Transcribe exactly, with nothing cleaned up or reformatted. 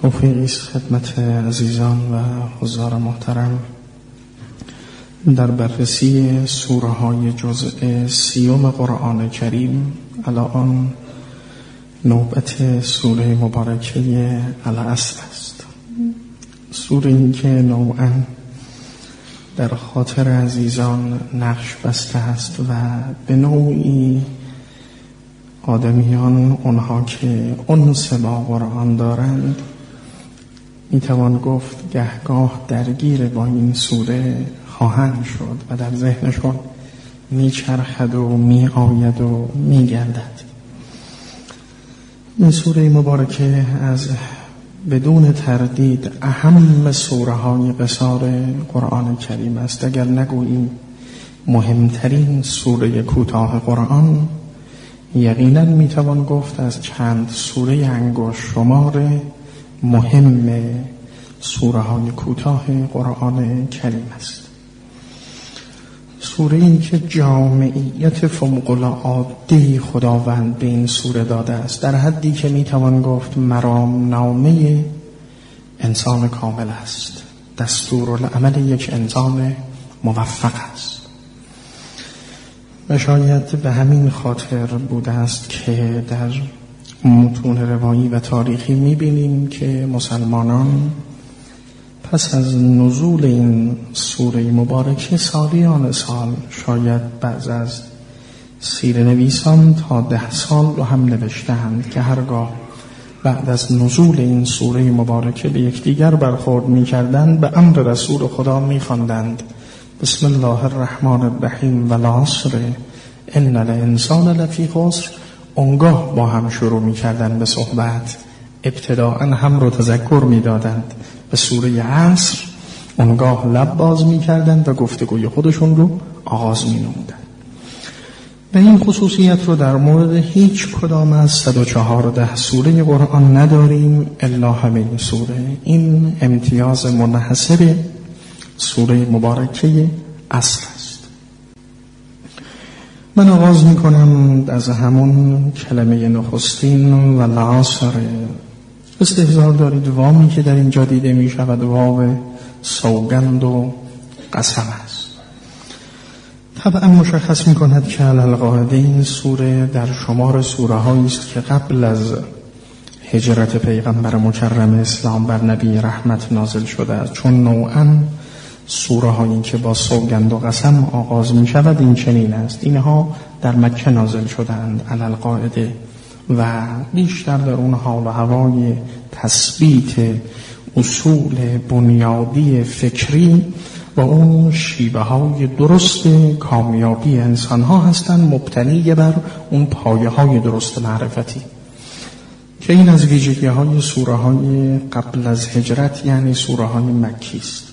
توفیقی است خدمت عزیزان و حضار محترم در بررسی سوره های جزء سیوم قرآن کریم. الان نوبت سوره مبارکه العصر است. سوره این که نوعاً در خاطر عزیزان نقش بسته است و به نوعی آدمیان اونها که انس با قرآن دارند میتوان گفت گهگاه درگیر با این سوره خواهند شد و در ذهنشون میچرخد و میآید و میگردد. این سوره مبارکه از بدون تردید اهم سوره های قصار قرآن کریم است. اگر نگوییم مهمترین سوره کوتاه قرآن، یقینا میتوان گفت از چند سوره انگشت شمار مهم سوره های کوتاه قرآن کریم است. سوره این که جامعیت فوق‌العاده خداوند به این سوره داده است، در حدی که میتوان گفت مرام نامه انسان کامل است، دستورالعمل یک انسان موفق است. و شاید به همین خاطر بوده است که در متون روایی و تاریخی میبینیم که مسلمانان پس از نزول این سوره مبارکه سالیان سال، شاید بعض از سیره نویسان تا ده سال رو هم نوشتند که هرگاه بعد از نزول این سوره مبارکه به یکدیگر برخورد می‌کردند به امر رسول خدا می‌خواندند بسم الله الرحمن الرحیم والعصر ان الانسان لفی خسر. اونگاه با هم شروع می‌کردند به صحبت، ابتداءً هم رو تذکر می‌دادند به سوره عصر، اونگاه لب باز می‌کردند و گفتگوی خودشون رو آغاز می‌نمودند. و این خصوصیت رو در مورد هیچ کدام از صد و چهارده سوره قرآن نداریم الا همین سوره. این امتیاز منحصر سوره مبارکه عصر است. من آغاز می‌کنم از همون کلمه نخستین و العصر. استحضار دارید وامی که در اینجا دیده می شود واو سوگند و قسم است. طبعا مشخص می کند که القاعده این سوره در شمار سوره هایی است که قبل از هجرت پیغمبر مکرم اسلام بر نبی رحمت نازل شده است، چون نوعاً سوره هایی که با سوگند و قسم آغاز می شود این چنین است. اینها در مکه نازل شدند القاعده و بیشتر در اون حال و هوای تثبیت اصول بنیادی فکری و اون شیوه های درست کامیابی انسان ها هستند، مبتنی بر اون پایه های درست معرفتی که این از ویژگی های سوره های قبل از هجرت یعنی سوره های مکی است.